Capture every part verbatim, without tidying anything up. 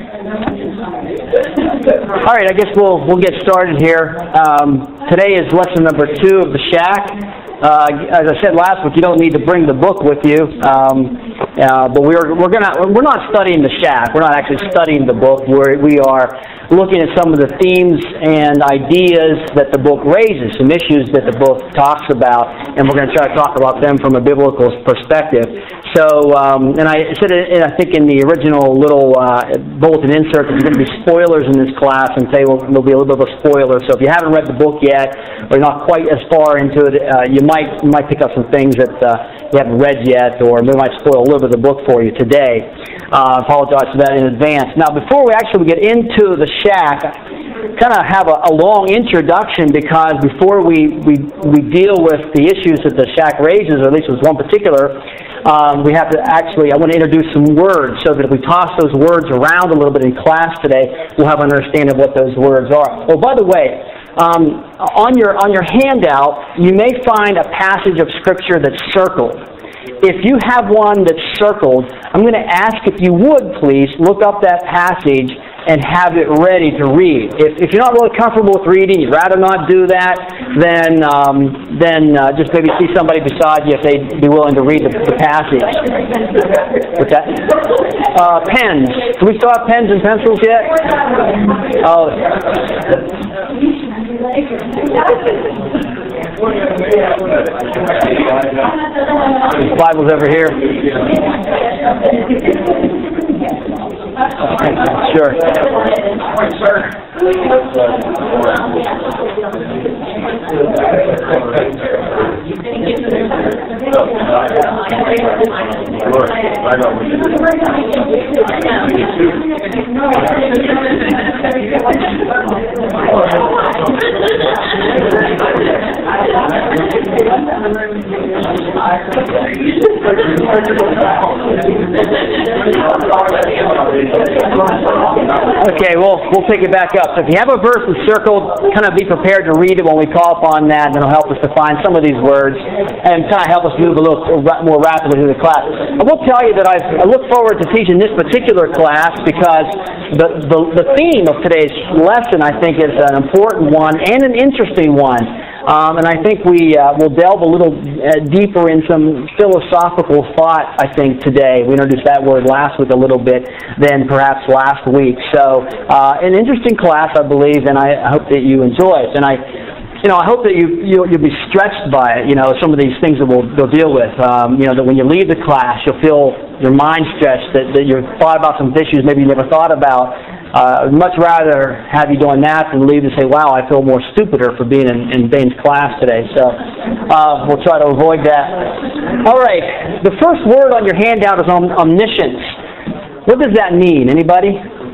All right, I guess we'll we'll get started here. Um, today is lesson number two of the Shack. Uh, as I said last week, you don't need to bring the book with you, um, uh, but we're we're gonna we're not studying the Shack. We're not actually studying the book. We're we are looking at some of the themes and ideas that the book raises, some issues that the book talks about, and we're going to try to talk about them from a biblical perspective. So, um, and I said it, I think in the original little uh, bulletin insert, there's going to be spoilers in this class, and today will there'll be a little bit of a spoiler. So if you haven't read the book yet, or you're not quite as far into it, uh, you might you might pick up some things that uh, you haven't read yet, or we might spoil a little bit of the book for you today. I uh, apologize for that in advance. Now, before we actually get into the Shack, kind of have a, a long introduction, because before we, we we deal with the issues that the Shack raises, or at least with one particular, um, we have to actually, I want to introduce some words, so that if we toss those words around a little bit in class today, we'll have an understanding of what those words are. Oh, by the way, um, on your on your handout, you may find a passage of Scripture that's circled. If you have one that's circled, I'm going to ask if you would please look up that passage and have it ready to read. If, if you're not really comfortable with reading, you'd rather not do that, then um, then uh, just maybe see somebody beside you if they'd be willing to read the, the passage. What's that? Uh, pens. Do we still have pens and pencils yet? Oh. This Bible's over here. Sure. Okay, well, we'll pick it back up. So if you have a verse that's circled, kind of be prepared to read it when we call upon that, and it'll help us to find some of these words and kind of help us move a little more rapidly through the class. I will tell you that I've, I look forward to teaching this particular class, because the, the, the theme of today's lesson, I think, is an important one and an interesting one. Um, and I think we uh, will delve a little uh, deeper in some philosophical thought, I think, today. We introduced that word last week a little bit than perhaps last week. So, uh, an interesting class, I believe, and I hope that you enjoy it. And I, you know, I hope that you, you'll, you'll be stretched by it, you know, some of these things that we'll, we'll deal with. Um, you know, that when you leave the class, you'll feel your mind stretched, that, that you've thought about some issues maybe you never thought about. Uh, I'd much rather have you doing that than leave and say, wow, I feel more stupider for being in, in Bain's class today. So uh, we'll try to avoid that. All right. The first word on your handout is om- omniscience. What does that mean? Anybody?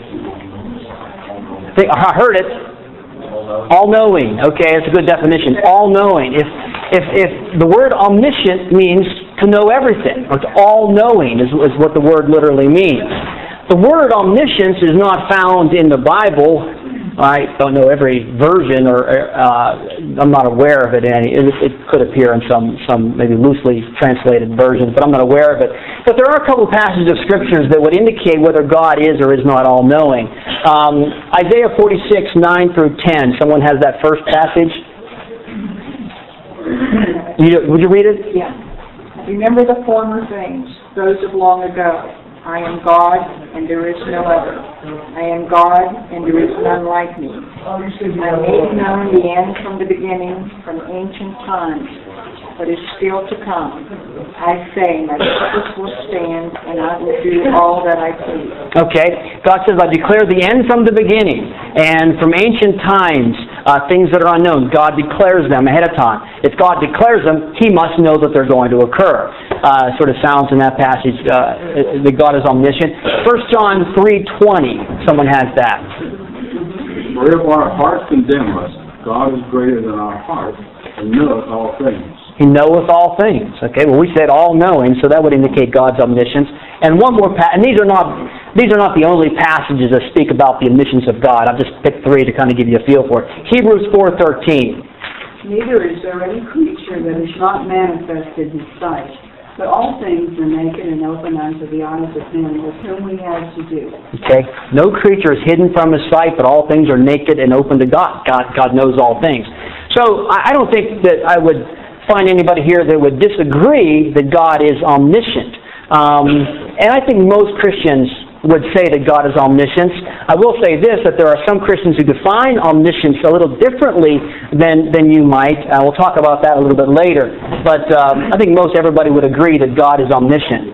I, think, I heard it. All-knowing. Okay, that's a good definition. All-knowing. If, if, if the word omniscient means to know everything, or to all-knowing is, is what the word literally means. The word omniscience is not found in the Bible. I don't know every version, or uh, I'm not aware of it. Any. It, it could appear in some, some maybe loosely translated versions, but I'm not aware of it. But there are a couple passages of Scriptures that would indicate whether God is or is not all-knowing. Um, Isaiah forty-six, nine through ten. Someone has that first passage? You, would you read it? Yeah. Remember the former things, those of long ago. I am God, and there is no other. I am God, and there is none like me. I made known the end from the beginning, from ancient times, but is still to come. I say, my purpose will stand, and I will do all that I please. Okay. God says, I declare the end from the beginning, and from ancient times, uh, things that are unknown. God declares them ahead of time. If God declares them, He must know that they're going to occur. Uh, sort of sounds in that passage uh, that God is omniscient. First John three twenty. Someone has that. For if our hearts condemn us, God is greater than our hearts and knoweth all things. He knoweth all things. Okay, well, we said all-knowing, so that would indicate God's omniscience. And one more, pa- and these are not these are not the only passages that speak about the omniscience of God. I've just picked three to kind of give you a feel for it. Hebrews four thirteen. Neither is there any creature that is not manifested in sight. But all things are naked and open unto the eyes of him with whom we have to do. Okay? No creature is hidden from his sight, but all things are naked and open to God. God, God knows all things. So I I don't think that I would find anybody here that would disagree that God is omniscient. Um, and I think most Christians would say that God is omniscient. I will say this, that there are some Christians who define omniscience a little differently than, than you might. Uh, we'll talk about that a little bit later. But um, I think most everybody would agree that God is omniscient.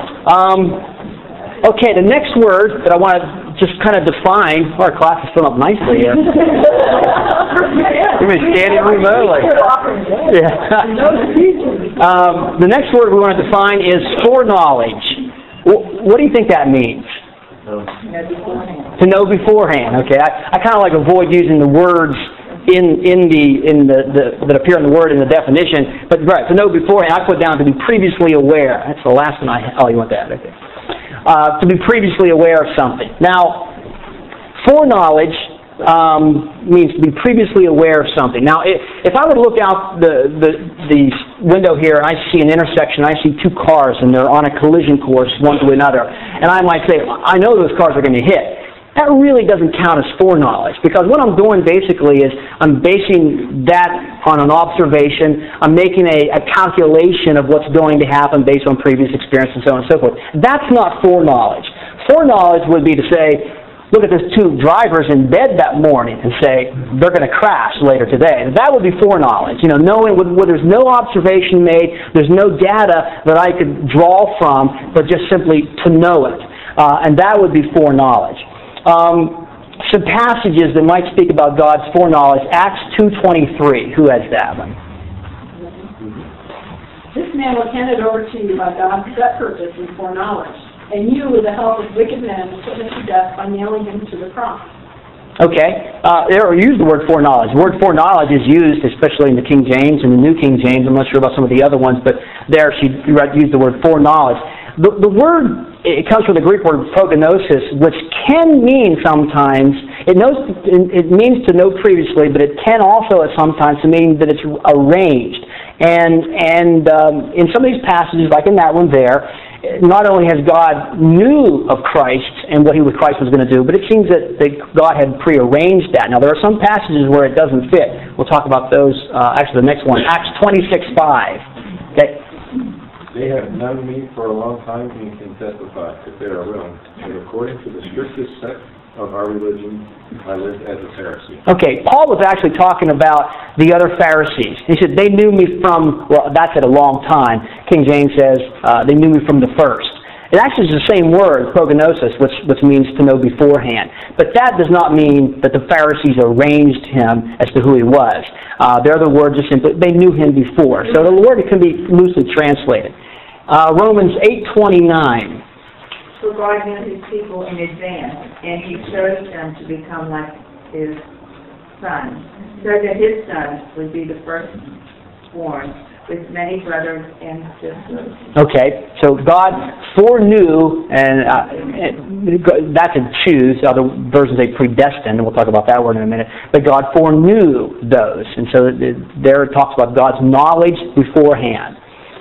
Um, okay, the next word that I want to just kind of define, oh, our class is filling up nicely here. You've been standing room early. Yeah. um, the next word we want to define is foreknowledge. What do you think that means? To know beforehand. Okay, I, I kind of like avoid using the words in in the in the, the that appear in the word in the definition. But right, to know beforehand, I put down to be previously aware. That's the last one I. Oh, you want that? Okay. Uh, to be previously aware of something. Now, foreknowledge um, means to be previously aware of something. Now, if, if I were to look out the, the the window here and I see an intersection, I see two cars and they're on a collision course one to another, and I might say, I know those cars are going to hit. That really doesn't count as foreknowledge, because what I'm doing basically is I'm basing that on an observation. I'm making a, a calculation of what's going to happen based on previous experience and so on and so forth. That's not foreknowledge. Foreknowledge would be to say, look at those two drivers in bed that morning and say, they're going to crash later today. That would be foreknowledge. You know, knowing where there's no observation made, there's no data that I could draw from, but just simply to know it. Uh, and that would be foreknowledge. Um, some passages that might speak about God's foreknowledge. Acts two twenty-three. Who has that one? This man was handed over to you by God's set purpose and foreknowledge. And you, with the help of wicked men, put him to death by nailing him to the cross. Okay. Uh, there, use the word foreknowledge. The word foreknowledge is used, especially in the King James and the New King James. I'm not sure about some of the other ones, but there she used the word foreknowledge. The, the word, it comes from the Greek word prognosis, which can mean sometimes, it, knows, it means to know previously, but it can also at sometimes to mean that it's arranged. And, and um, in some of these passages, like in that one there, not only has God knew of Christ and what he was Christ was going to do, but it seems that, that God had prearranged that. Now, there are some passages where it doesn't fit. We'll talk about those, uh, actually the next one, Acts twenty-six five. Okay. They have known me for a long time and can testify, if they are willing, that according to the strictest sect of our religion, I lived as a Pharisee. Okay, Paul was actually talking about the other Pharisees. He said, they knew me from, well, that's at a long time. King James says, uh, they knew me from the first. It actually is the same word, prognosis, which, which means to know beforehand. But that does not mean that the Pharisees arranged him as to who he was. Uh, their other words are simply, they knew him before. So the word can be loosely translated. Uh, Romans eight twenty-nine. For God knew his people in advance, and he chose them to become like his son, so that his son would be the firstborn with many brothers and sisters. Okay, so God foreknew, and uh, that's a choose. Other versions say predestined, and we'll talk about that word in a minute. But God foreknew those, and so there it talks about God's knowledge beforehand.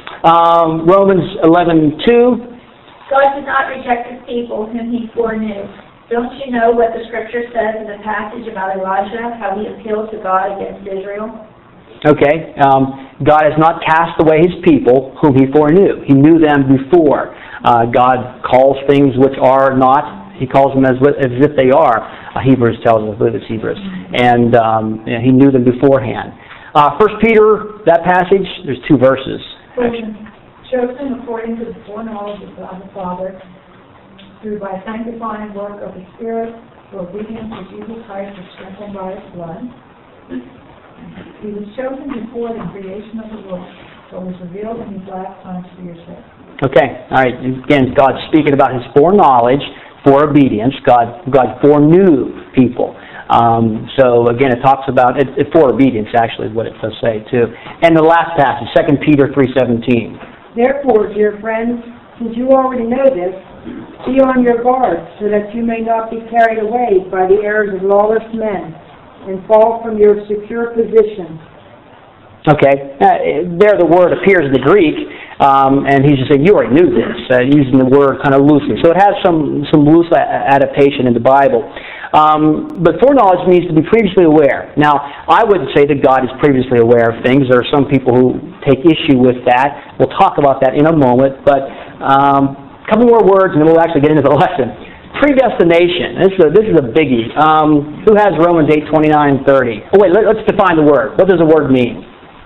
Um, Romans eleven two. God did not reject his people whom he foreknew. Don't you know what the scripture says in the passage about Elijah, how he appealed to God against Israel? Okay, um, God has not cast away his people whom he foreknew. He knew them before. Uh, God calls things which are not, he calls them as, as if they are. Uh, Hebrews tells us, I believe it's Hebrews. And um, you know, he knew them beforehand. Uh, First Peter, that passage, there's two verses. Chosen according to the foreknowledge of God the Father, through by sanctifying work of the Spirit, for obedience to Jesus Christ is strengthened by his blood. He was chosen before the creation of the world, but was revealed in these last times for your sake. Okay, all right. Again, God's speaking about his foreknowledge for obedience. God, God foreknew people. Um, so again, it talks about it, it for obedience. Actually, is what it does say too. And the last passage, Second Peter three seventeen. Therefore, dear friends, since you already know this, be on your guard, so that you may not be carried away by the errors of lawless men, and fall from your secure position. Okay, uh, there the word appears in the Greek Um, and he's just saying, you already knew this, uh, using the word kind of loosely. So it has some, some loose a- adaptation in the Bible. Um, but foreknowledge means to be previously aware. Now, I would say that God is previously aware of things. There are some people who take issue with that. We'll talk about that in a moment. But um, a couple more words, and then we'll actually get into the lesson. Predestination. This is a, this is a biggie. Um, who has Romans eight, twenty-nine, and thirty? Oh, wait, let, let's define the word. What does the word mean?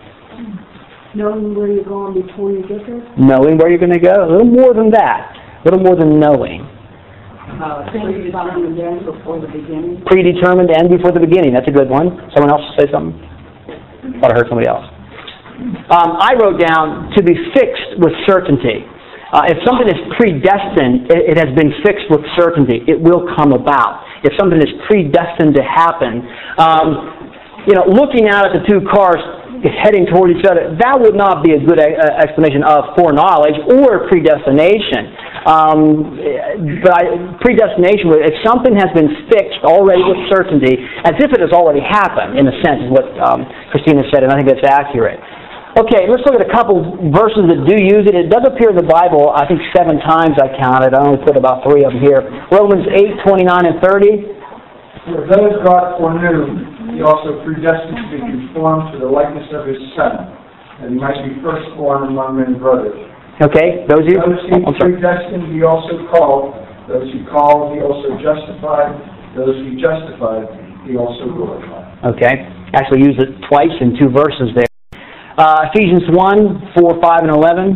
Knowing where you're going before you get there? Knowing where you're going to go. A little more than that. A little more than knowing. Uh, predetermined end before the beginning. Predetermined end before the beginning. That's a good one. Someone else say something? Thought I heard somebody else. Um, I wrote down to be fixed with certainty. Uh, if something is predestined, it, it has been fixed with certainty. It will come about. If something is predestined to happen, um, you know, looking out at the two cars heading toward each other, that would not be a good uh, explanation of foreknowledge or predestination. Um, but I, predestination, if something has been fixed already with certainty, as if it has already happened, in a sense, is what um, Christina said, and I think that's accurate. Okay, let's look at a couple verses that do use it. It does appear in the Bible, I think seven times I counted. I only put about three of them here. Romans eight, twenty-nine, and thirty. For those God foreknew, He also predestined to be conformed to the likeness of His Son, that He might be firstborn among many brothers. Okay, those you? Those He predestined, He also called. Those He called, He also justified. Those He justified, He also glorified. Okay, actually used it twice in two verses there. Uh, Ephesians one, four, five, and eleven.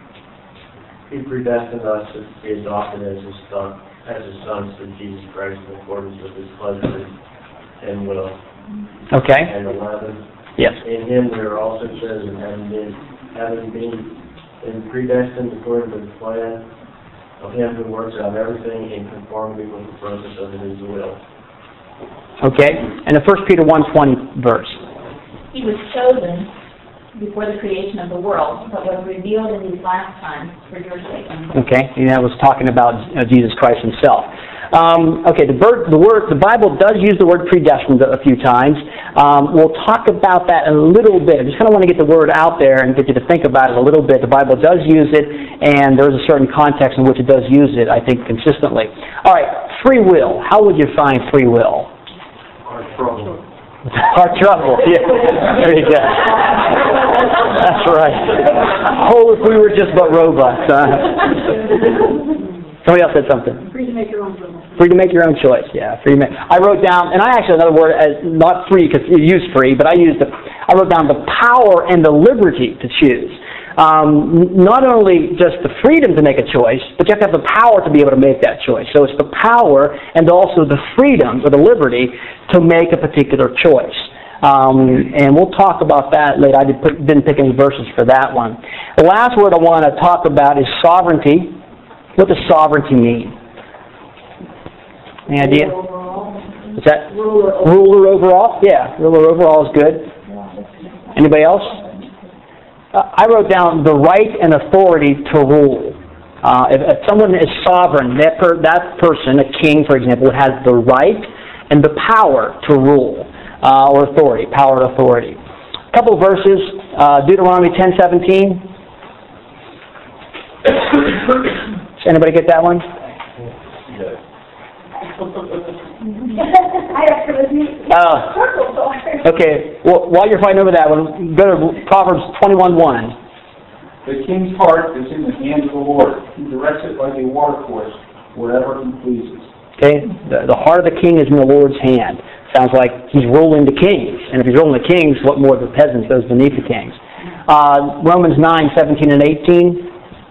He predestined us to be adopted as His Son, as His sons through Jesus Christ in accordance with His pleasure and will. Okay. And eleven. Yes. In Him we are also chosen, having been, having been, been predestined according to the plan of Him who works out everything in conformity with the purpose of His will. Okay. And the First Peter one, twenty verse. He was chosen before the creation of the world, but was revealed in these last times for your sake. Okay, and that was talking about uh, Jesus Christ Himself. Um, okay, the, bird, the word, the Bible does use the word predestined a few times. Um, we'll talk about that a little bit. I just kind of want to get the word out there and get you to think about it a little bit. The Bible does use it, and there's a certain context in which it does use it, I think, consistently. All right, free will. How would you find free will? Our trouble. Our trouble. Yeah. There you go. That's right. Oh, if we were just but robots. Huh? Somebody else said something. Free to make your own choice. Free to make your own choice. Yeah, free to make. I wrote down, and I actually another word, as not free because you use free, but I used the. I wrote down the power and the liberty to choose. Um, not only just the freedom to make a choice, but you have to have the power to be able to make that choice. So it's the power and also the freedom or the liberty to make a particular choice. Um, and we'll talk about that later. I did put, didn't pick any verses for that one. The last word I want to talk about is sovereignty. What does sovereignty mean? Any idea? Is that ruler, ruler overall? Yeah, ruler overall is good. Anybody else? Uh, I wrote down the right and authority to rule. Uh, if, if someone is sovereign, that, per, that person, a king, for example, has the right and the power to rule, uh, or authority, power and authority. A couple of verses, uh, Deuteronomy ten seventeen. Does anybody get that one? Yes. I actually, Uh, okay, well, while you're fighting over that one, go to Proverbs twenty-one one. The king's heart is in the hands of the Lord. He directs it like a watercourse, wherever He pleases. Okay, the, the heart of the king is in the Lord's hand. Sounds like He's ruling the kings. And if He's ruling the kings, what more of the peasants, those beneath the kings? Uh, Romans nine seventeen and eighteen.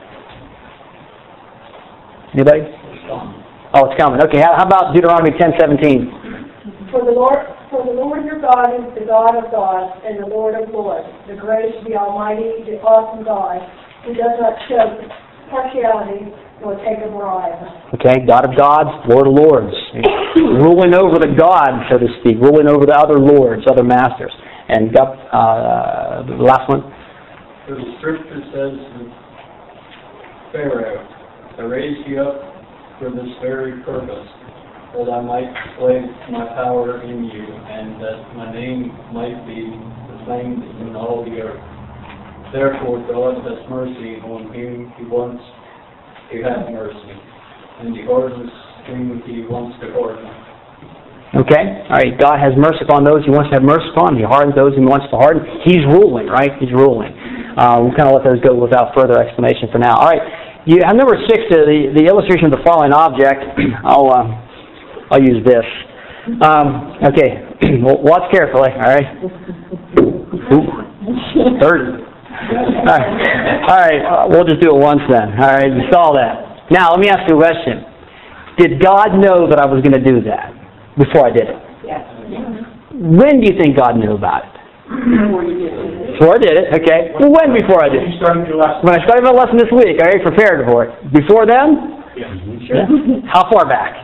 Anybody? Oh, it's coming. Okay, how, how about Deuteronomy ten seventeen? For the Lord, for the Lord your God is the God of gods and the Lord of lords, the great, the almighty, the awesome God, who does not show partiality nor take a bribe. Okay, God of gods, Lord of lords. Ruling over the God, so to speak, ruling over the other lords, other masters. And got, uh, the last one? For the Scripture says to Pharaoh, I raised you up for this very purpose, that I might display my power in you, and that my name might be proclaimed in all the earth. Therefore God has mercy on whom he wants to have mercy, and he hardens whom he wants to harden. Okay? All right, God has mercy upon those he wants to have mercy upon. He hardens those he wants to harden. He's ruling, right? He's ruling. Uh, we'll kind of let those go without further explanation for now. All right, you have number six, uh, the, the illustration of the falling object. I'll, uh, I'll use this. Um, okay, watch carefully, all right? Ooh, thirty. All right, all right uh, we'll just do it once then. All right, you saw that. Now, let me ask you a question. Did God know that I was going to do that before I did it? Yes. When do you think God knew about it? Before I did it, okay. Well, when before I did it? When I started my lesson this week, I already prepared for it. Before then? Yes. Yeah. How far back?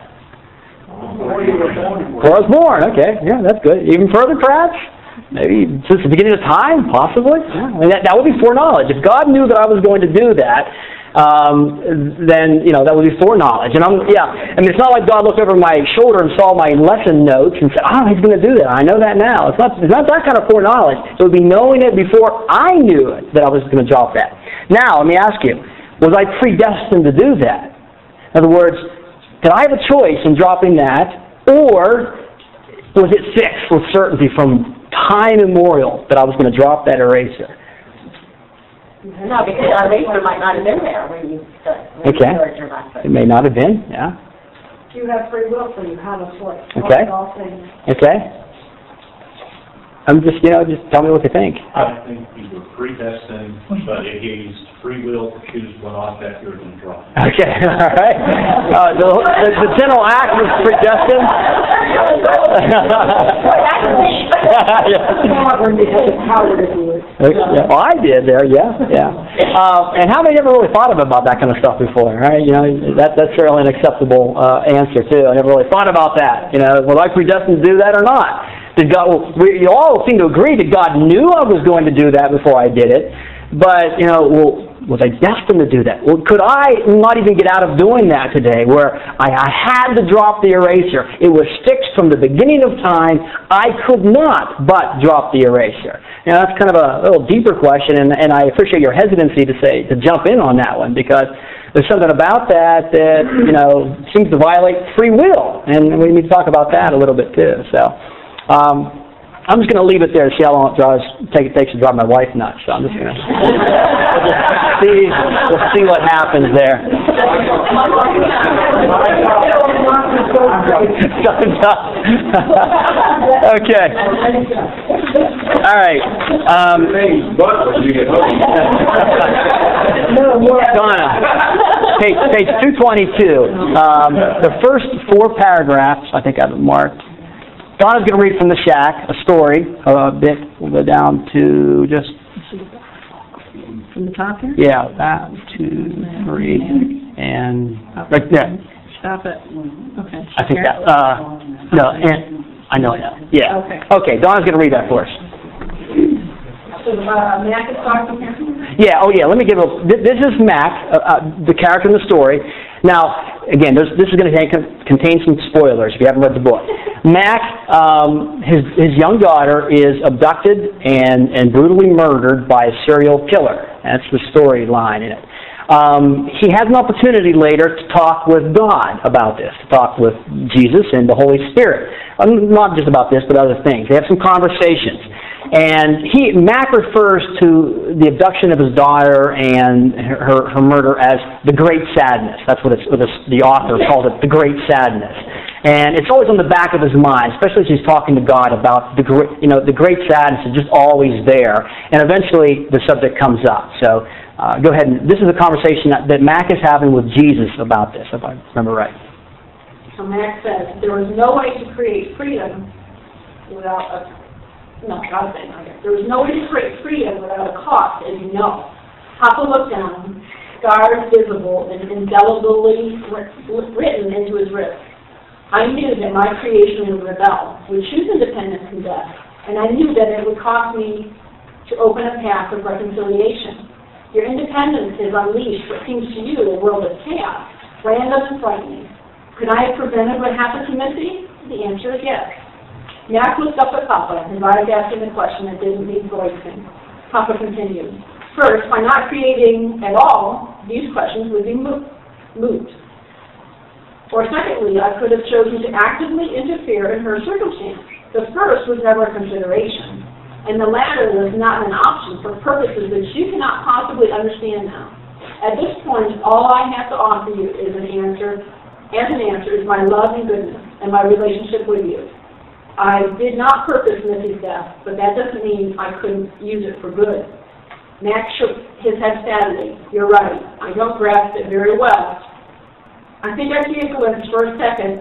Before I was born, okay. Yeah, that's good. Even further, perhaps? Maybe since the beginning of time, possibly? Yeah. I mean, that, that would be foreknowledge. If God knew that I was going to do that, um, then, you know, that would be foreknowledge. And I'm, yeah, I mean, it's not like God looked over my shoulder and saw my lesson notes and said, oh, he's going to do that. I know that now. It's not, it's not that kind of foreknowledge. It would be knowing it before I knew it that I was going to drop that. Now, let me ask you, was I predestined to do that? In other words, did I have a choice in dropping that, or was it fixed with certainty from time immemorial that I was going to drop that eraser? No, because our eraser might not have been there when you when Okay. you started your lesson. It may not have been, yeah. You have free will, so you have a choice. Okay. All things. Okay. I'm just, you know, just tell me what you think. I think you were predestined, but it gave you free will to choose what object you were going to draw. Okay, all right. Uh, the, the, the general act was predestined. Yeah, well, I did there, yeah, yeah. Uh, and how many ever really thought about that kind of stuff before, right? You know, that, that's fairly an acceptable uh, answer, too. I never really thought about that. You know, was I predestined to do that or not? Did God, well, we, you all seem to agree that God knew I was going to do that before I did it. But, you know, well, was I destined to do that? Well, could I not even get out of doing that today, where I, I had to drop the eraser? It was fixed from the beginning of time. I could not but drop the eraser. Now, that's kind of a little deeper question, and, and I appreciate your hesitancy to say to jump in on that one, because there's something about that that, you know, seems to violate free will, and we need to talk about that a little bit too. So. Um, I'm just going to leave it there and see how long it drives, take, it takes to drive my wife nuts. So I'm just going to see, we'll see what happens there. Okay. All right. Um, Donna, page, page two twenty-two. Um, the first four paragraphs, I think I've marked. Donna's going to read from the shack, a story, a bit. We'll go down to just... From the top here? Yeah, that, two, three, and... Right there. Stop it. Okay. I think that... Uh, no, and... I know it now. Yeah. Okay. Okay, Donna's going to read that for us. So, uh, Mac is talking here? Yeah, oh yeah, let me give a... This is Mac, uh, uh, the character in the story. Now, again, this is going to contain some spoilers if you haven't read the book. Mac, um, his, his young daughter is abducted and, and brutally murdered by a serial killer. That's the storyline in it. Um, he has an opportunity later to talk with God about this, to talk with Jesus and the Holy Spirit. Um, not just about this, but other things. They have some conversations. And he, Mac refers to the abduction of his daughter and her, her murder as the Great Sadness. That's what, it's, what it's, the author calls it, the Great Sadness. And it's always on the back of his mind, especially as he's talking to God about the great, you know, the Great Sadness is just always there. And eventually the subject comes up. So uh, go ahead and, this is a conversation that, that Mac is having with Jesus about this, if I remember right. So Mac says, there is no way to create freedom without a No, God said, there was no way to create freedom without a cost, as you know. Papa looked down, scars visible and indelibly written into his wrist. I knew that my creation would rebel, would choose independence and death, and I knew that it would cost me to open a path of reconciliation. Your independence has unleashed what seems to you a world of chaos, random and frightening. Could I have prevented what happened to Missy? The answer is yes. Mac looked up at Papa, his eyes asking a question that didn't need voicing. Papa continued, First, by not creating at all, these questions would be mo- moot. Or secondly, I could have chosen to actively interfere in her circumstance. The first was never a consideration, and the latter was not an option for purposes that you cannot possibly understand now. At this point, all I have to offer you is an answer, as an answer is my love and goodness and my relationship with you. I did not purpose Missy's death, but that doesn't mean I couldn't use it for good. Max shook his head sadly. You're right. I don't grasp it very well. I think I see a glimpse for a second.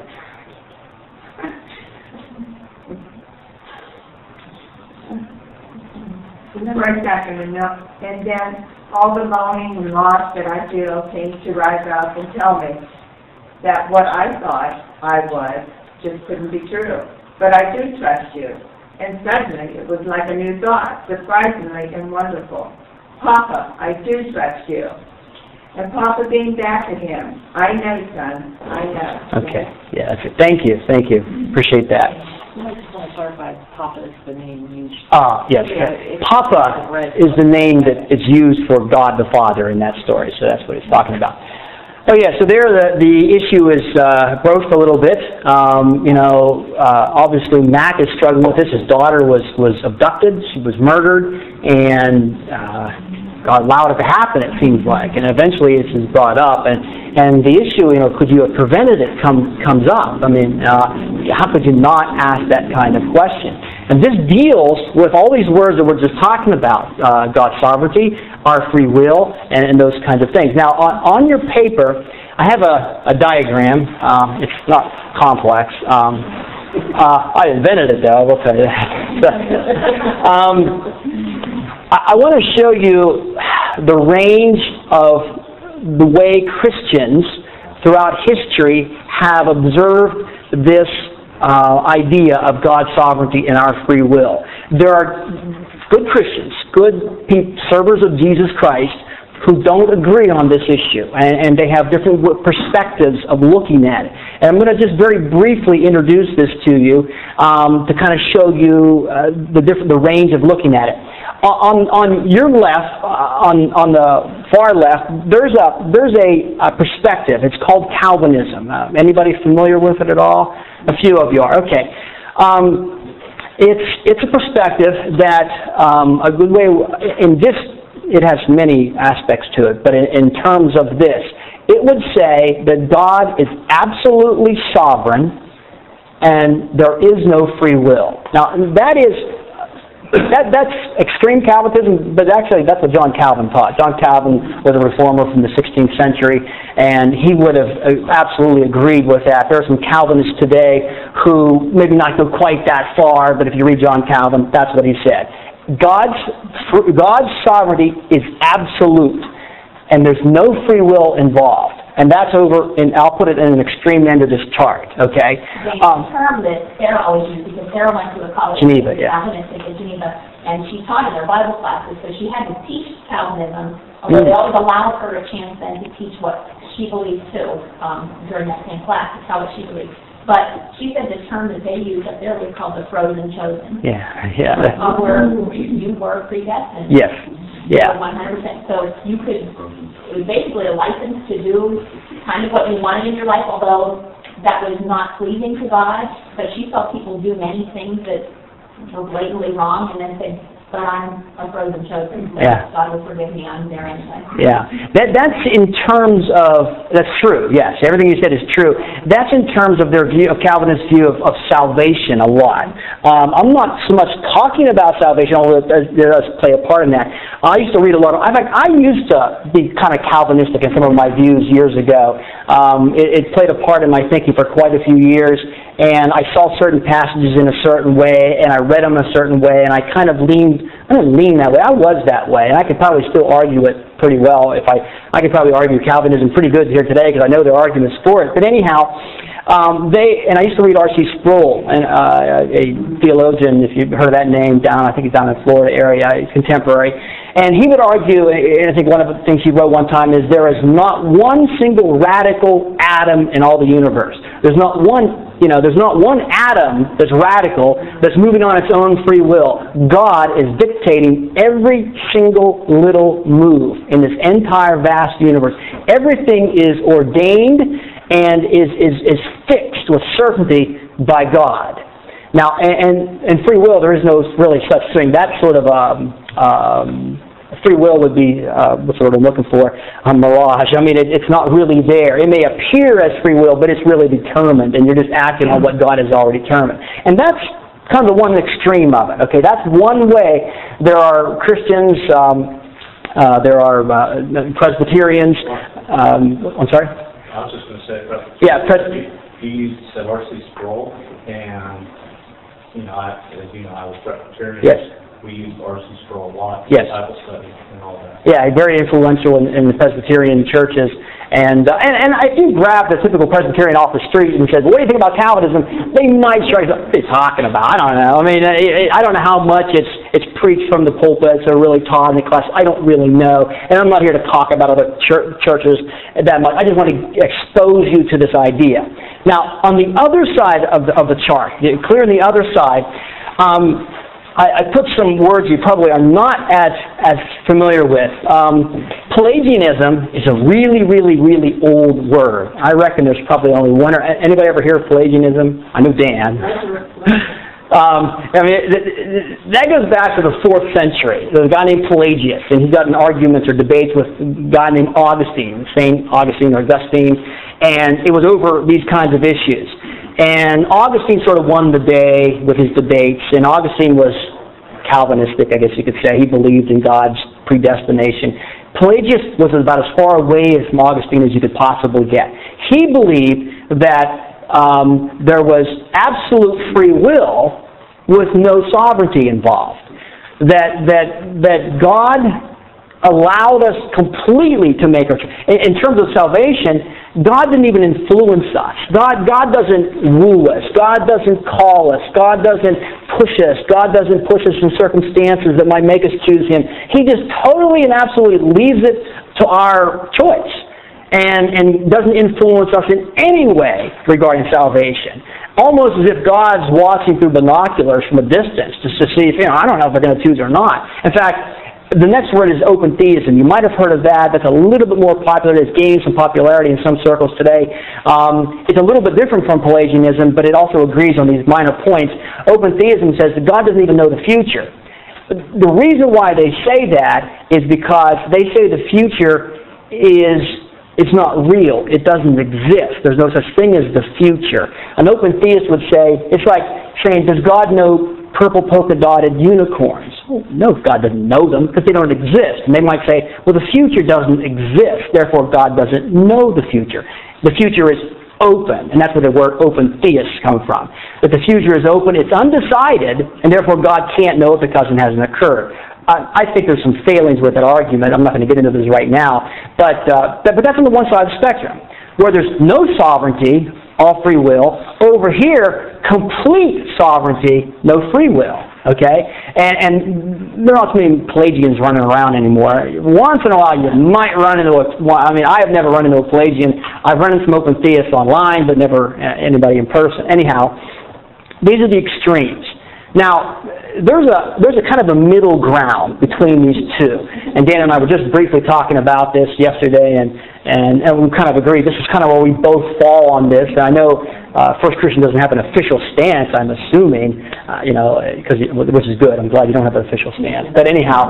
For a second, and then and then all the longing and loss that I feel seems to rise up and tell me that what I thought I was just couldn't be true. But I do trust you. And suddenly, it was like a new thought, surprisingly and wonderful. Papa, I do trust you. And Papa being back at him. I know, son. I know. Okay. Yeah, that's it. Thank you. Thank you. Appreciate that. I just want to clarify, Papa is the name used. Ah, yes. Yeah, Papa is the name that is used for God the Father in that story, so that's what he's talking about. Oh yeah, so there the, the issue is uh, broached a little bit. Um, you know, uh, obviously Mac is struggling with this. His daughter was, was abducted, she was murdered, and uh, God allowed it to happen, it seems like. And eventually this is brought up, and, and the issue, you know, could you have prevented it come, comes up. I mean, uh, how could you not ask that kind of question? And this deals with all these words that we're just talking about, uh, God's sovereignty, our free will, and, and those kinds of things. Now, on, on your paper, I have a, a diagram. Uh, it's not complex. Um, uh, I invented it, though, I will tell you that. um, I, I want to show you the range of the way Christians throughout history have observed this Uh, idea of God's sovereignty and our free will. There are good Christians, good pe- servers of Jesus Christ who don't agree on this issue, and, and they have different perspectives of looking at it. And I'm going to just very briefly introduce this to you um, to kind of show you uh, the different, the range of looking at it. On, on your left, uh, on, on the far left, there's a there's a, a perspective. It's called Calvinism. Uh, anybody familiar with it at all? A few of you are. Okay. Um, it's it's a perspective that um, a good way in this. It has many aspects to it, but in, in terms of this, it would say that God is absolutely sovereign, and there is no free will. Now that is. That, that's extreme Calvinism, but actually that's what John Calvin taught. John Calvin was a reformer from the sixteenth century, and he would have absolutely agreed with that. There are some Calvinists today who maybe not go quite that far, but if you read John Calvin, that's what he said. God's, God's sovereignty is absolute, and there's no free will involved. And that's over, and I'll put it in an extreme end of this chart, okay? The Um, term that Sarah always used, because Sarah went to a college Geneva, in yeah. Calvinistic in Geneva, and she taught in their Bible classes, so she had to teach Calvinism, although Mm. they always allowed her a chance then to teach what she believed too um, during that same class, to tell what she believed. But she said the term that they used up there was called the frozen chosen. Yeah, yeah. Uh, where you were predestined. Yes, yeah. one hundred percent. So you could, it was basically a license to do kind of what you wanted in your life, although that was not pleasing to God. But she saw people do many things that were blatantly wrong, and then said, but I'm a frozen chosen. So Yeah. God will forgive me, I'm there anyway. Yeah, that that's in terms of, that's true, yes, everything you said is true. That's in terms of their view, of Calvinist view of, of salvation a lot. Um, I'm not so much talking about salvation, although it does, it does play a part in that. I used to read a lot of, in fact, I used to be kind of Calvinistic in some of my views years ago. Um, it, it played a part in my thinking for quite a few years, and I saw certain passages in a certain way, and I read them a certain way, and I kind of leaned, I didn't lean that way, I was that way, and I could probably still argue it pretty well. If I, I could probably argue Calvinism pretty good here today, because I know there are arguments for it. But anyhow, Um, they and I used to read R C Sproul, and uh, a theologian, if you've heard of that name, down I think he's down in the Florida area, he's contemporary, and he would argue, and I think one of the things he wrote one time is there is not one single radical atom in all the universe. There's not one, you know, there's not one atom that's radical that's moving on its own free will. God is dictating every single little move in this entire vast universe. Everything is ordained and is, is, is fixed with certainty by God. Now, and, and free will, there is no really such thing. That sort of um, um, free will would be, uh, what's the word I'm looking for, a mirage. I mean, it, it's not really there. It may appear as free will, but it's really determined, and you're just acting on what God has already determined. And that's kind of the one extreme of it, okay? That's one way. There are Christians, um, uh, there are uh, Presbyterians, um, I'm sorry? I was just going to say, but yeah, pres- he said R C Sproul, and, you know, I, as you know, I was Presbyterian. Yes. We use R C Sproul a lot yes. in Bible study and all that. Yeah, very influential in, in the Presbyterian churches. And, uh, and and if you grab the typical Presbyterian off the street and said, well, what do you think about Calvinism? They might strike, what are they talking about? I don't know. I mean, I, I don't know how much it's it's preached from the pulpits or really taught in the class. I don't really know. And I'm not here to talk about other chur- churches that much. I just want to expose you to this idea. Now, on the other side of the, of the chart, clear on the other side, um, I, I put some words you probably are not as, as familiar with. Um, Pelagianism is a really, really, really old word. I reckon there's probably only one or... Anybody ever hear of Pelagianism? I know Dan. um, I mean, th- th- that goes back to the fourth century. There's a guy named Pelagius, and he got in arguments or debates with a guy named Augustine, Saint Augustine or Augustine, and it was over these kinds of issues. And Augustine sort of won the day with his debates, and Augustine was Calvinistic, I guess you could say. He believed in God's predestination. Pelagius was about as far away from Augustine as you could possibly get. He believed that um, there was absolute free will with no sovereignty involved. That, that, that God allowed us completely to make our... In, in terms of salvation, God didn't even influence us. God, God doesn't woo us. God doesn't call us. God doesn't push us. God doesn't push us in circumstances that might make us choose Him. He just totally and absolutely leaves it to our choice and, and doesn't influence us in any way regarding salvation. Almost as if God's watching through binoculars from a distance just to see if, you know, I don't know if they're going to choose or not. In fact, the next word is open theism. You might have heard of that. That's a little bit more popular. It's gained some popularity in some circles today. Um, it's a little bit different from Pelagianism, but it also agrees on these minor points. Open theism says that God doesn't even know the future. The reason why they say that is because they say the future is it's not real. It doesn't exist. There's no such thing as the future. An open theist would say, it's like saying, does God know purple polka-dotted unicorns? Well, no, God doesn't know them because they don't exist. And they might say, well, the future doesn't exist, therefore God doesn't know the future. The future is open, and that's where the word open theist comes from. That the future is open, it's undecided, and therefore God can't know it because it hasn't occurred. Uh, I think there's some failings with that argument. I'm not going to get into this right now, but, uh, but, but that's on the one side of the spectrum. Where there's no sovereignty, all free will. Over here, complete sovereignty, no free will. Okay? And, and there aren't too many Pelagians running around anymore. Once in a while, you might run into a... I mean, I have never run into a Pelagian. I've run into some open theists online, but never uh, anybody in person. Anyhow, these are the extremes. Now, there's a there's a kind of a middle ground between these two. And Dan and I were just briefly talking about this yesterday, and, and, and we kind of agreed this is kind of where we both fall on this. And I know uh, First Christian doesn't have an official stance, I'm assuming, uh, you know, because which is good. I'm glad you don't have an official stance. But anyhow,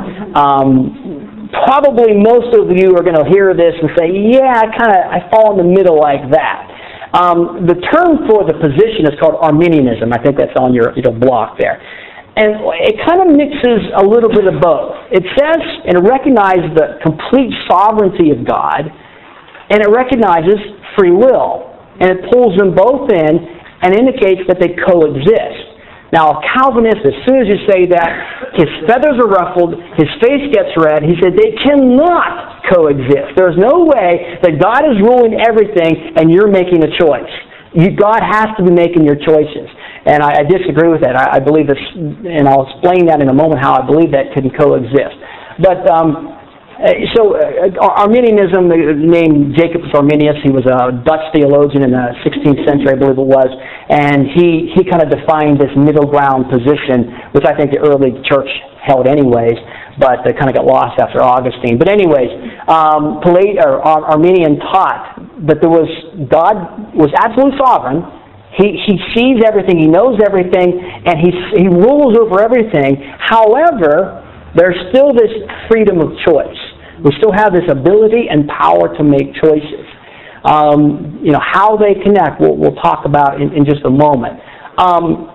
um, probably most of you are going to hear this and say, yeah, I kind of I fall in the middle like that. Um, the term for the position is called Arminianism. I think that's on your, your block there. And it kind of mixes a little bit of both. It says and it recognizes the complete sovereignty of God, and it recognizes free will. And it pulls them both in and indicates that they coexist. Now, a Calvinist, as soon as you say that, his feathers are ruffled, his face gets red. He said they cannot coexist. There's no way that God is ruling everything and you're making a choice. You, God has to be making your choices. And I, I disagree with that. I, I believe this, and I'll explain that in a moment, how I believe that can coexist. But, um, so, uh, Arminianism, the name Jacobus Arminius, he was a Dutch theologian in the sixteenth century, I believe it was, and he, he kind of defined this middle ground position, which I think the early church held anyways, but they kind of got lost after Augustine. But anyways, um, Pallad- or Ar- Arminian taught that there was, God was absolute sovereign. He, he sees everything, he knows everything, and he, he rules over everything. However, there's still this freedom of choice. We still have this ability and power to make choices. Um, you know, how they connect, we'll, we'll talk about in, in just a moment. Um,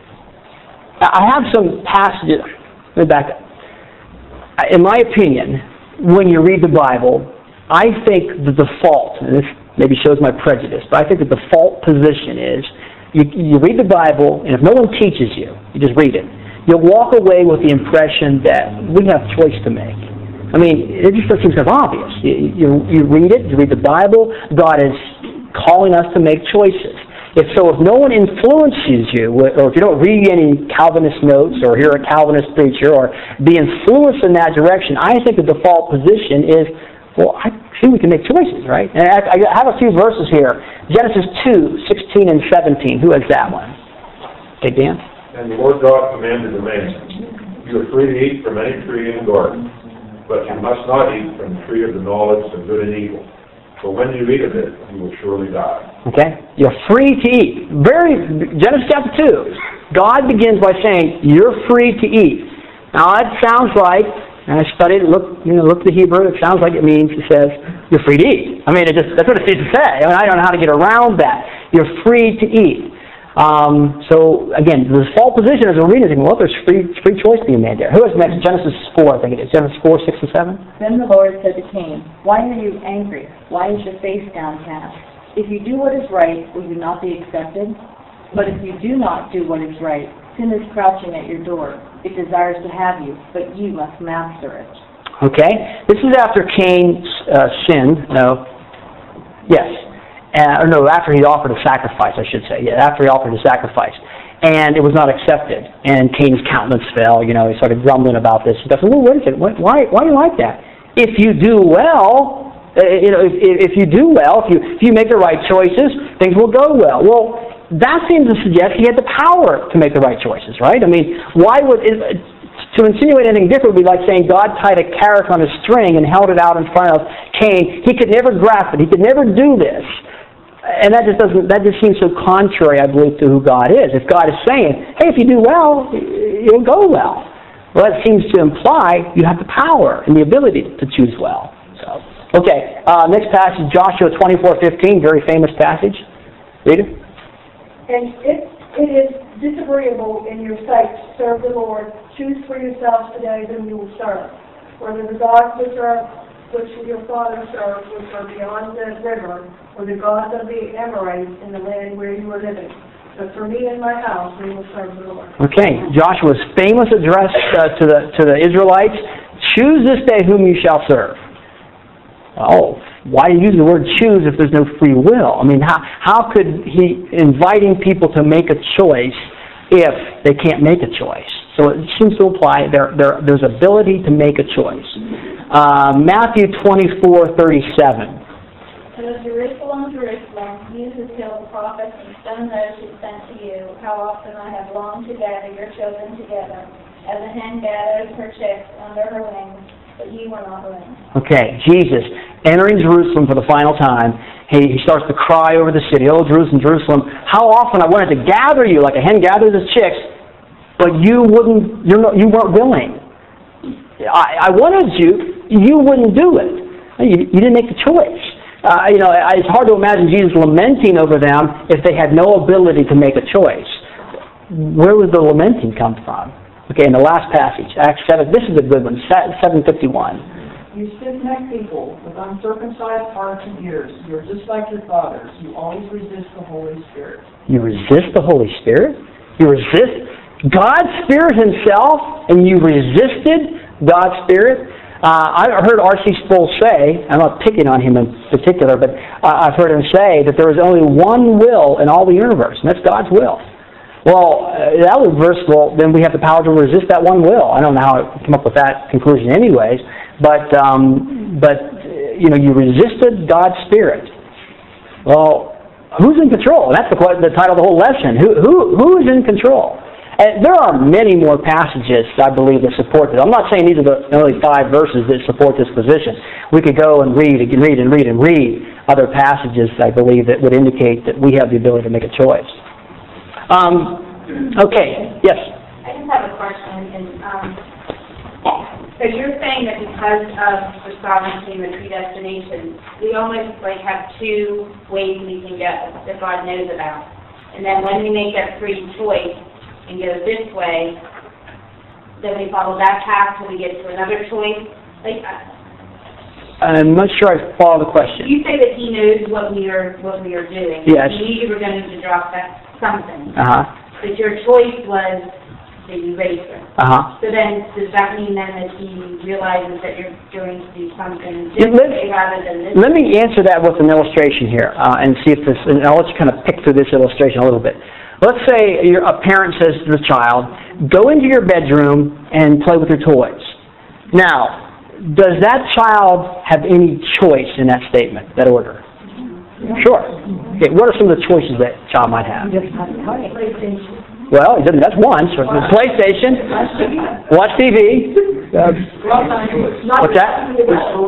I have some passages, let me back up. In my opinion, when you read the Bible, I think the default, and this maybe shows my prejudice, but I think the default position is you, you read the Bible, and if no one teaches you, you just read it. You'll walk away with the impression that we have choice to make. I mean, it just seems kind of obvious. You, you, you read it, you read the Bible, God is calling us to make choices. If so, if no one influences you, or if you don't read any Calvinist notes, or hear a Calvinist preacher, or be influenced in that direction, I think the default position is, well, I see we can make choices, right? And I, I have a few verses here. Genesis two, sixteen and seventeen. Who has that one? Okay, Dan? And the Lord God commanded the man, you are free to eat from any tree in the garden, but you must not eat from the tree of the knowledge of good and evil. For when you eat of it, you will surely die. Okay? You're free to eat. Very, Genesis chapter two. God begins by saying, you're free to eat. Now that sounds like, and I studied, look, you know, look at the Hebrew, it sounds like it means, it says, you're free to eat. I mean, it just, that's what it seems to say. I mean, I don't know how to get around that. You're free to eat. Um, so, again, the default position as we're reading is, well, there's free free choice being made there. Who is next? Genesis four, I think it is. Genesis four, six, and seven? Then the Lord said to Cain, why are you angry? Why is your face downcast? If you do what is right, will you not be accepted? But if you do not do what is right, sin is crouching at your door. It desires to have you, but you must master it. Okay. This is after Cain uh, sinned. No. Yes. Uh, or no, after he offered a sacrifice, I should say. Yeah, after he offered a sacrifice. And it was not accepted. And Cain's countenance fell. You know, he started grumbling about this. He goes, well, wait a second. Why, why are you like that? If you do well, uh, you know, if, if you do well, if you, if you make the right choices, things will go well. Well, that seems to suggest he had the power to make the right choices, right? I mean, why would... It, to insinuate anything different would be like saying God tied a carrot on a string and held it out in front of Cain. He could never grasp it. He could never do this. And that just doesn't, that just seems so contrary, I believe, to who God is. If God is saying, hey, if you do well, you'll go well. Well, that seems to imply you have the power and the ability to choose well. So, okay, uh, next passage, Joshua twenty-four fifteen, very famous passage. Read it. And if it is disagreeable in your sight to serve the Lord, choose for yourselves today whom you will serve, whether the gods which are which your father served, which are beyond the river, or the gods of the Amorites in the land where you are living. But for me and my house, we will serve the Lord. Okay, Joshua's famous address uh, to the to the Israelites: choose this day whom you shall serve. Oh, why use the word choose if there's no free will? I mean, how how could he inviting people to make a choice if they can't make a choice? So it seems to imply there, there there's ability to make a choice. Uh, Matthew twenty-four thirty-seven. So Jerusalem, Jerusalem, you who kill the prophets and stone those who sent to you, how often I have longed to gather your children together, as a hen gathers her chicks under her wings, but you were not willing. Okay, Jesus entering Jerusalem for the final time. He, he starts to cry over the city, oh, Jerusalem, Jerusalem, how often I wanted to gather you like a hen gathers its chicks, but you wouldn't, you're not, you weren't willing. I, I wanted you, you wouldn't do it. You, you didn't make the choice. Uh, you know, it's hard to imagine Jesus lamenting over them if they had no ability to make a choice. Where would the lamenting come from? Okay, in the last passage, Acts seven, this is a good one, seven fifty-one. You stiff-necked people with uncircumcised hearts and ears, you're just like your fathers. You always resist the Holy Spirit. You resist the Holy Spirit? You resist God's Spirit Himself, and you resisted God's Spirit? Uh, I've heard R C Sproul say, I'm not picking on him in particular, but uh, I've heard him say that there is only one will in all the universe, and that's God's will. Well, uh, that would verse, well, then we have the power to resist that one will. I don't know how I came up with that conclusion anyways, but, um, but you know, you resisted God's Spirit. Well, who's in control? That's the, the title of the whole lesson. Who, who, who is in control? And there are many more passages, I believe, that support this. I'm not saying these are the only five verses that support this position. We could go and read and read and read and read other passages, I believe, that would indicate that we have the ability to make a choice. Um, okay, yes? I just have a question, and, um, so you're saying that because of the sovereignty and the predestination, we almost, like, have two ways we can go that God knows about. And then when we make that free choice, and go this way, then we follow that path till we get to another choice. Like, I'm not sure I follow the question. you say that He knows what we are what we are doing. Yes. He knew you were going to drop that something. Uh huh. But your choice was the eraser. Uh huh. So then, does that mean then that He realizes that you're going to do something Yeah, this let- way rather than this? Let me answer that with an illustration here, uh, and see if this, and I'll let you kind of pick through this illustration a little bit. Let's say your, a parent says to the child, go into your bedroom and play with your toys. Now, does that child have any choice in that statement, that order? Sure. Okay, what are some of the choices that child might have? Well, he doesn't, that's one. So the PlayStation, watch T V. Uh, what's that?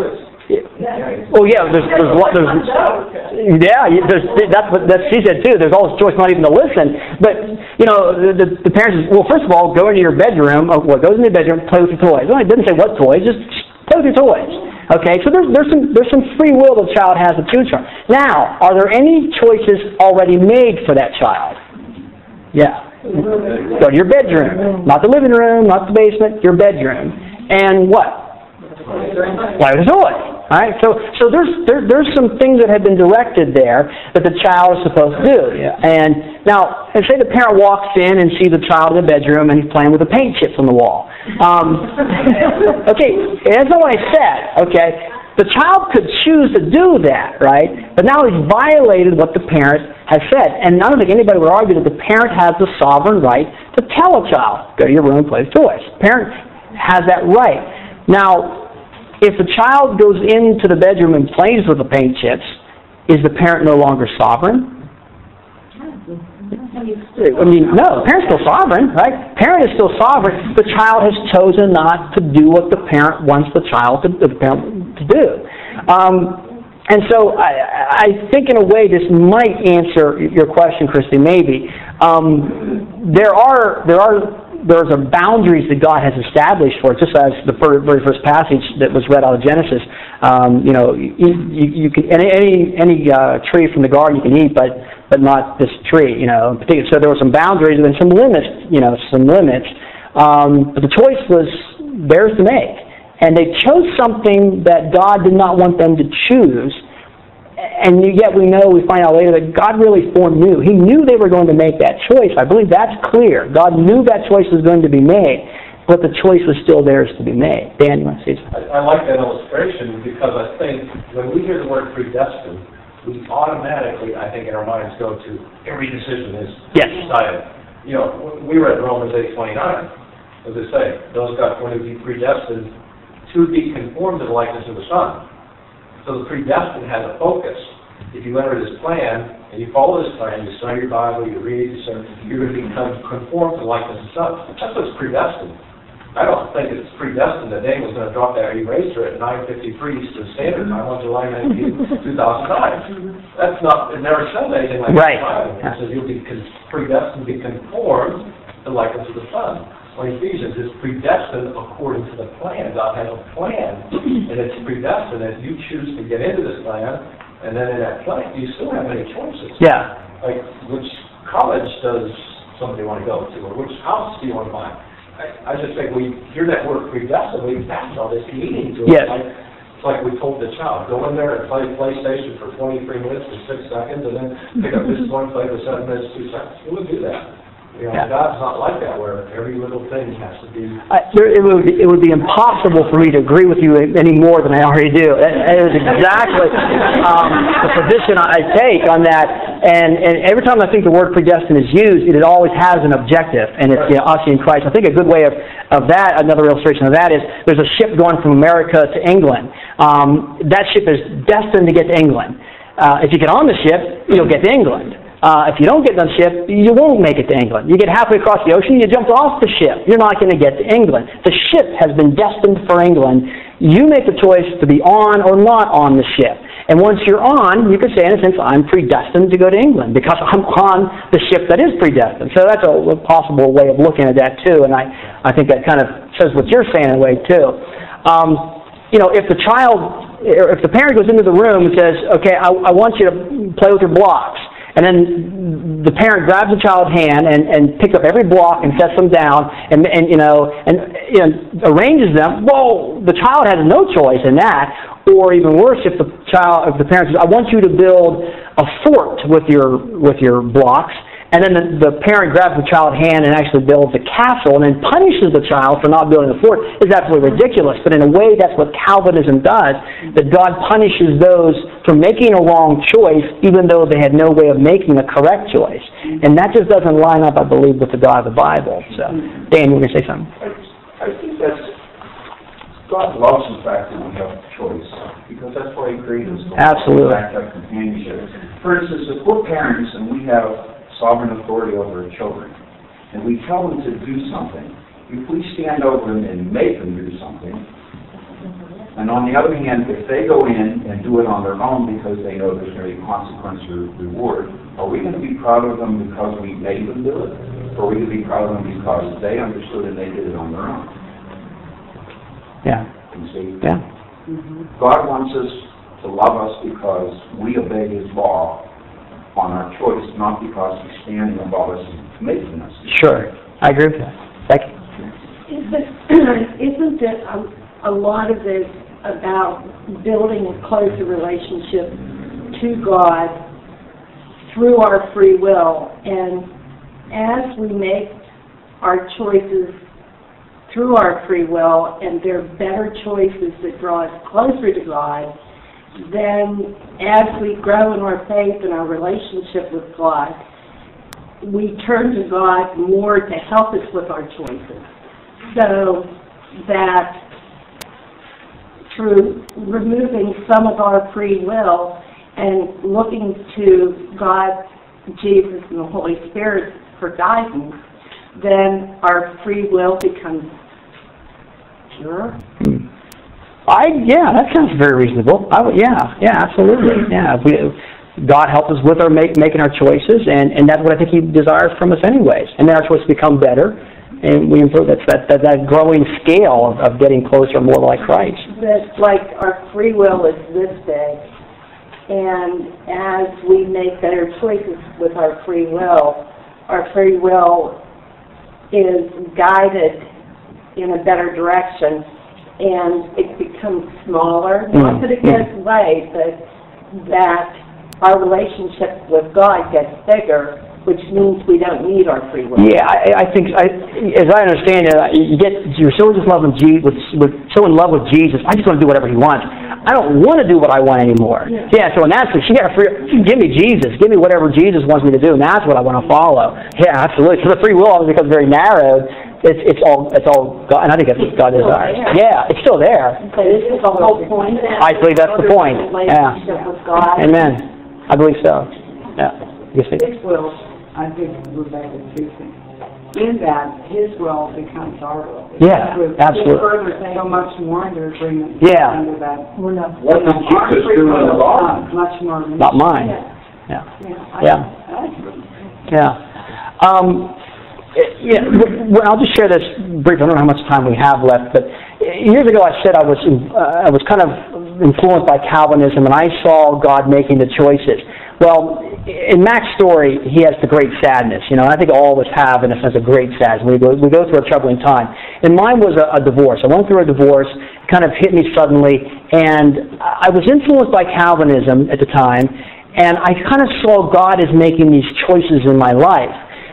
Oh yeah, there's there's lo- there's yeah, you- there's that's what that she said too. There's always choice not even to listen. But you know, the the, the parents is, well, first of all, go into your bedroom. Oh, well, goes into your bedroom, play with your toys. Well, it didn't say what toys, just play with your toys. Okay, so there's there's some there's some free will the child has to choose from. Now, are there any choices already made for that child? Yeah. Go to your bedroom, not the living room, not the basement, your bedroom, and what? Play with a toy. All right, so so there's there, there's some things that have been directed there that the child is supposed to do. Yeah. And now, and say the parent walks in and sees the child in the bedroom and he's playing with the paint chips on the wall. Um, okay, that's not what I said. Okay, the child could choose to do that, right? But now he's violated what the parent has said, and I don't think anybody would argue that the parent has the sovereign right to tell a child, go to your room and play with toys. The parent has that right. Now, if the child goes into the bedroom and plays with the paint chips, is the parent no longer sovereign? I mean, no, the parent's still sovereign, right? Parent is still sovereign. The child has chosen not to do what the parent wants the child to, the parent to do. Um, and so I, I think in a way this might answer your question, Christy, maybe. Um, there are, there are There's a boundaries that God has established for it, just as the very first passage that was read out of Genesis. Um, you know, you, you, you can any any, any uh, tree from the garden you can eat, but but not this tree. You know, in particular. So there were some boundaries and some limits. You know, some limits. Um, but the choice was theirs to make, and they chose something that God did not want them to choose. And yet we know, we find out later that God really foreknew. He knew they were going to make that choice. I believe that's clear. God knew that choice was going to be made, but the choice was still theirs to be made. Dan, you want to say something? I, I like that illustration because I think when we hear the word predestined, we automatically, I think, in our minds go to every decision is yes. decided. You know, we read Romans eight twenty-nine, as they say, those God foreknew to be predestined to be conformed to the likeness of the Son. So the predestined has a focus. If you enter this plan, and you follow this plan, you study your Bible, you read, you study, you're going to become conformed to the likeness of the Son. That's what's predestined. I don't think it's predestined that Daniel's going to drop that eraser at nine fifty-three Eastern Standard Time on July nineteenth, two thousand nine. That's not, it never says anything like right. that. It says you'll be predestined to be conformed to the likeness of the Son. When Ephesians is predestined according to the plan. God has a plan, and it's predestined that you choose to get into this plan, and then in that plan, you still have many choices. Yeah. Like, which college does somebody want to go to, or which house do you want to buy? I, I just think we hear that word predestined, we attach all this meaning to it. Yes. Like, it's like we told the child, go in there and play PlayStation for twenty-three minutes or six seconds, and then pick up this one, play for seven minutes, two seconds. We would do that. You know, Yeah. God's not like that, where every little thing has to be. I, there, it would be, it would be impossible for me to agree with you any more than I already do. It, it is exactly um, the position I take on that. And, and every time I think the word predestined is used, it always has an objective, and it's you know, us in Christ. I think a good way of, of that, another illustration of that is there's a ship going from America to England. Um, that ship is destined to get to England. Uh, if you get on the ship, you'll get to England. Uh, if you don't get on the ship, you won't make it to England. You get halfway across the ocean, you jump off the ship. You're not going to get to England. The ship has been destined for England. You make the choice to be on or not on the ship. And once you're on, you could say, in a sense, I'm predestined to go to England because I'm on the ship that is predestined. So that's a, a possible way of looking at that, too. And I, I think that kind of says what you're saying in a way, too. Um, you know, if the child, if the parent goes into the room and says, okay, I, I want you to play with your blocks, and then the parent grabs the child's hand and, and picks up every block and sets them down and, and you know, and you know, arranges them. Whoa, the child has no choice in that. Or even worse, if the child, if the parent says, I want you to build a fort with your, with your blocks, and then the, the parent grabs the child's hand and actually builds a castle and then punishes the child for not building a fort, is absolutely ridiculous. But in a way, that's what Calvinism does, that God punishes those for making a wrong choice, even though they had no way of making a correct choice. And that just doesn't line up, I believe, with the God of the Bible. So, Dan, you were going to say something? I think that's, God loves the fact that we have a choice, because that's why He created us. Absolutely. To have companionship. For instance, if we're parents and we have sovereign authority over our children, and we tell them to do something, if we stand over them and make them do something, and on the other hand, if they go in and do it on their own because they know there's going to be consequence or reward, are we going to be proud of them because we made them do it? Or are we going to be proud of them because they understood and they did it on their own? Yeah. You see? Yeah. God wants us to love us because we obey His law on our choice, not because He's standing above us and making us. Sure. I agree with that. Becky? Isn't, isn't it a, a lot of it about building a closer relationship to God through our free will? And as we make our choices through our free will, and they're better choices that draw us closer to God, then as we grow in our faith and our relationship with God, we turn to God more to help us with our choices. So that through removing some of our free will and looking to God, Jesus, and the Holy Spirit for guidance, then our free will becomes pure. Hmm. I yeah, that sounds very reasonable. I would, yeah, yeah, absolutely. Yeah, if we, God helps us with our make, making our choices, and, and that's what I think He desires from us, anyways. And then our choices become better, and we improve. That's that that, that growing scale of, of getting closer, more like Christ. That like our free will is this big, and as we make better choices with our free will, our free will is guided in a better direction. And it becomes smaller. Mm. Not that it gets away, but that our relationship with God gets bigger, which means we don't need our free will. Yeah, I, I think, I, as I understand it, you get you're so just loving Jesus, with, with, so in love with Jesus. I just want to do whatever He wants. I don't want to do what I want anymore. Yeah. yeah so in that sense, you got to free. Give me Jesus. Give me whatever Jesus wants me to do, and that's what I want to follow. Yeah, absolutely. So the free will obviously becomes very narrowed. It's it's all it's all God, and I think that's what God desires. Yeah, it's still there. But this is the whole point. I believe that's the point. Yeah. With God. Amen. I believe so. Yeah. You see? His will, I think, Rebecca, two things. In that, His will becomes our will. Yeah, absolutely. Further, so much more under agreement. Yeah. Under that. We're not. What did Jesus do in the garden? Much more. Not mine. Yeah. Yeah. Yeah. yeah. Um. Yeah, well, I'll just share this briefly. I don't know how much time we have left, but years ago I said I was uh, I was kind of influenced by Calvinism, and I saw God making the choices. Well, in Mac's story, he has the great sadness, you know. And I think all of us have, in a sense, a great sadness. We go we go through a troubling time, and mine was a, a divorce. I went through a divorce. It kind of hit me suddenly, and I was influenced by Calvinism at the time, and I kind of saw God as making these choices in my life.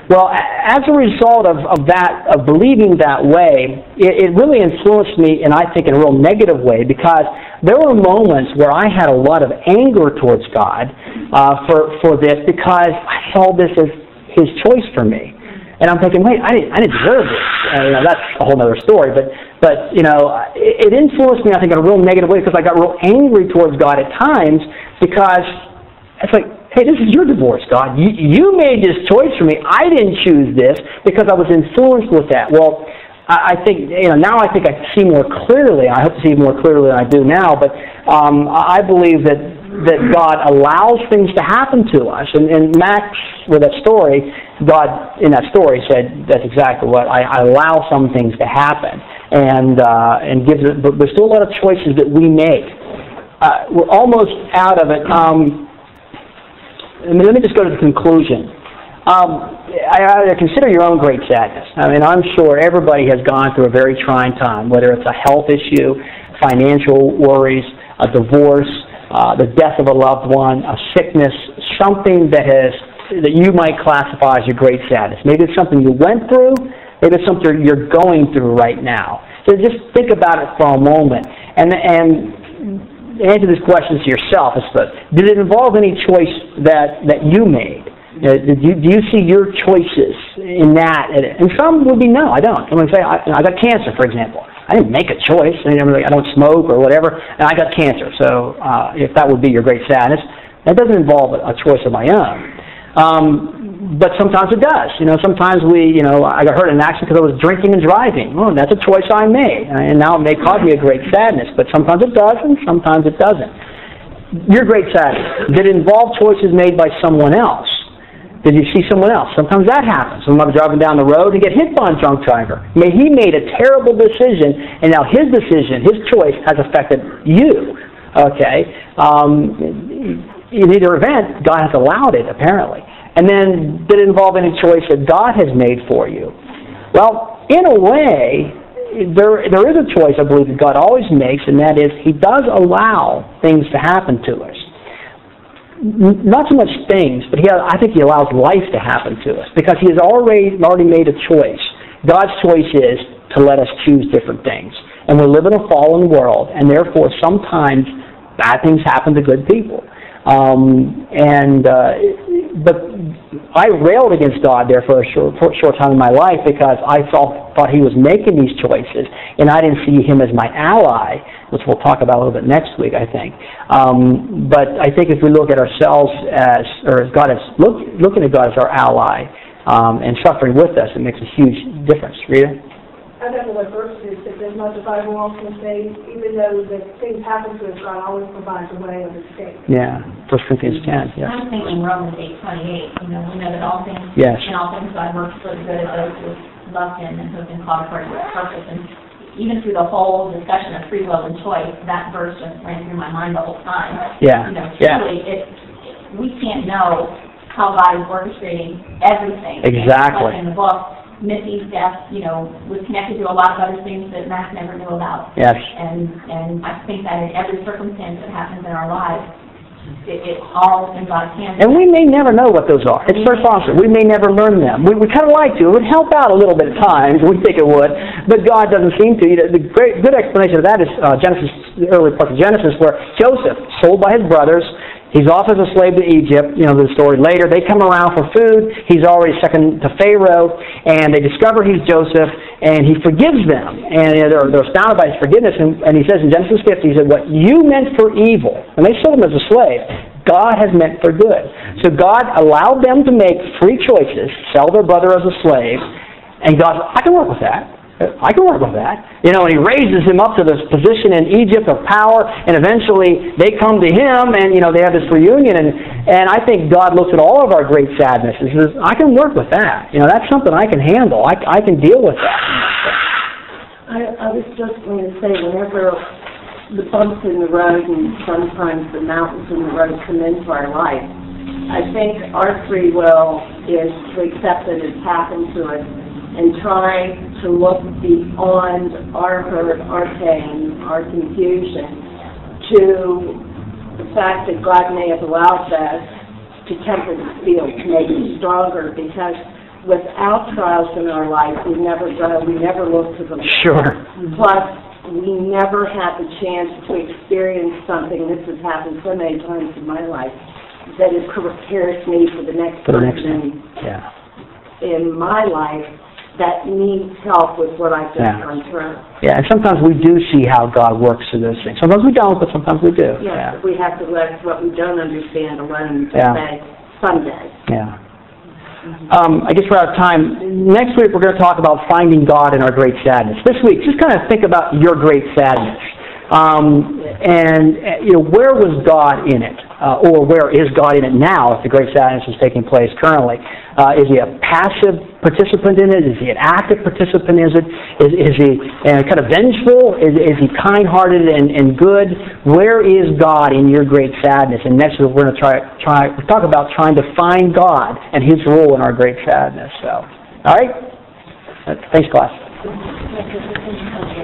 Well, a- as a result of, of that, of believing that way, it, it really influenced me, and I think in a real negative way, because there were moments where I had a lot of anger towards God uh, for, for this, because I saw this as His choice for me. And I'm thinking, wait, I didn't, I didn't deserve this. Uh, you know, that's a whole other story. But, but you know, it, it influenced me, I think, in a real negative way, because I got real angry towards God at times, because it's like, hey, this is your divorce, God. You, you made this choice for me. I didn't choose this because I was influenced with that. Well, I, I think, you know, now I think I see more clearly. I hope to see more clearly than I do now. But um, I believe that that God allows things to happen to us. And, and Max, with that story, God, in that story, said that's exactly what, I, I allow some things to happen. And, uh, and gives it, but there's still a lot of choices that we make. Uh, we're almost out of it. Um, I mean, let me just go to the conclusion. Um, I, I consider your own great sadness. I mean, I'm sure everybody has gone through a very trying time, whether it's a health issue, financial worries, a divorce, uh, the death of a loved one, a sickness, something that has that you might classify as your great sadness. Maybe it's something you went through. Maybe it's something you're going through right now. So just think about it for a moment, and and answer this question to yourself. Did it involve any choice that that you made? Uh, did you, do you see your choices in that? And some would be no, I don't. I'm going to say I, I got cancer, for example. I didn't make a choice. I, mean, I don't smoke or whatever, and I got cancer. So uh, if that would be your great sadness, that doesn't involve a choice of my own. Um, but sometimes it does. You know, sometimes we, you know, I got hurt in an accident because I was drinking and driving. Well, that's a choice I made, and now it may cause me a great sadness. But sometimes it does, and sometimes it doesn't. Your great sadness, did it involve choices made by someone else? Did you see someone else? Sometimes that happens. Someone driving down the road and get hit by a drunk driver. May he made a terrible decision, and now his decision, his choice, has affected you. Okay? Um, in either event, God has allowed it, apparently. And then, did it involve any choice that God has made for you? Well, in a way, there there is a choice, I believe, that God always makes, and that is He does allow things to happen to us. Not so much things, but he, I think He allows life to happen to us because He has already already made a choice. God's choice is to let us choose different things. And we live in a fallen world, and therefore sometimes bad things happen to good people. Um, and uh, but I railed against God there for a short, for a short time in my life because I thought, thought He was making these choices, and I didn't see Him as my ally, which we'll talk about a little bit next week, I think. Um, but I think if we look at ourselves as, or as God is look, looking at God as our ally um, and suffering with us, it makes a huge difference. Rita? I don't know what verse it is, but as much as I will also say, even though that things happen to us, God always provides a way of escape. Yeah, First Corinthians ten, yes. I'm thinking Romans eight twenty-eight, you know, we know that all things, yes. in all things God works for the good of those who love Him and who have been called according to His purpose. And even through the whole discussion of free will and choice, that verse just ran through my mind the whole time. Yeah, you know, yeah. truly, it, we can't know how God is orchestrating everything. Exactly. Like in the book, Missy's death, you know, was connected to a lot of other things that Max never knew about. Yes. And and I think that in every circumstance that happens in our lives, it, it's all in God's hands. And we may never know what those are. It's first awesome. We may never learn them. We, we kind of like to. It would help out a little bit at times. We think it would. But God doesn't seem to. You know, the great, good explanation of that is uh, Genesis, the early part of Genesis, where Joseph, sold by his brothers, he's off as a slave to Egypt. You know the story later. They come around for food. He's already second to Pharaoh, and they discover he's Joseph, and he forgives them. And you know, they're, they're astounded by his forgiveness. And, and he says in Genesis fifty, he said, "What you meant for evil," and they sold him as a slave, God has meant for good. So God allowed them to make free choices, sell their brother as a slave, and God said, "I can work with that. I can work with that." You know, and He raises him up to this position in Egypt of power, and eventually they come to him, and, you know, they have this reunion, and, and I think God looks at all of our great sadness and says, "I can work with that. You know, that's something I can handle. I, I can deal with that." I, I was just going to say, whenever the bumps in the road and sometimes the mountains in the road come into our life, I think our free will is to accept that it's happened to us and try to look beyond our hurt, our pain, our confusion, to the fact that God may have allowed that to temper the field, to make it stronger, because without trials in our life, we never go, we never look to them. Sure. Plus, we never have the chance to experience something, this has happened so many times in my life, that it prepares me for the next For the next person one. Yeah. in my life that needs help with what I've just Yeah. gone through. Yeah, and sometimes we do see how God works through those things. Sometimes we don't, but sometimes we do. Yes, we have to let what we don't understand alone to Yeah. say, someday. Yeah. Um, I guess we're out of time. Next week we're going to talk about finding God in our great sadness. This week, just kind of think about your great sadness. Um, and, uh, you know, where was God in it? Uh, or where is God in it now if the great sadness is taking place currently? Uh, is he a passive participant in it? Is he an active participant in it? Is, is he uh, kind of vengeful? Is, is he kind-hearted and, and good? Where is God in your great sadness? And next week we're going to try, try talk about trying to find God and his role in our great sadness. So, all right? Uh, Thanks, class.